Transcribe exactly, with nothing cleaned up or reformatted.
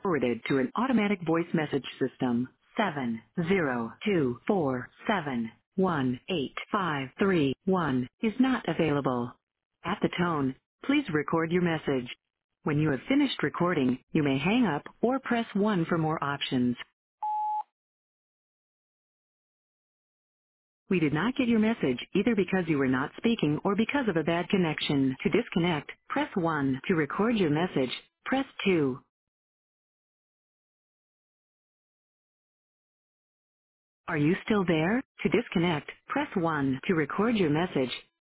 forwarded to an automatic voice message system. Seven zero two four seven one eight five three one is not available. At the tone, please record your message. When you have finished recording, you may hang up or press one for more options. We did not get your message either because you were not speaking or because of a bad connection. To disconnect, press one. To record your message, press two. Are you still there? To disconnect, press one. To record your message,